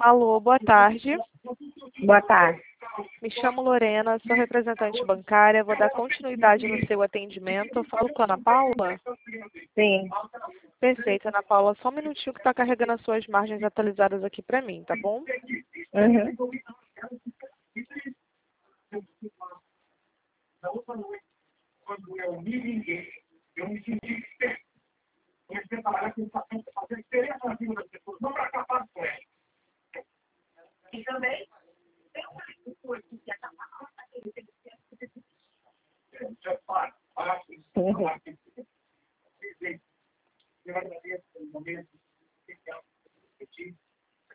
Alô, boa tarde. Boa tarde. Me chamo Lorena, sou representante bancária. Vou dar continuidade no seu atendimento. Eu falo com a Ana Paula? Sim. Perfeito, Ana Paula. Só um minutinho que está carregando as suas margens atualizadas aqui para mim, tá bom? Uhum. Quando eu me liguei, eu me senti esperto. Comecei a trabalhar com fazer diferença na vida das pessoas, não para acabar com elas. E também, tem uma coisa que acabar com aquele que para.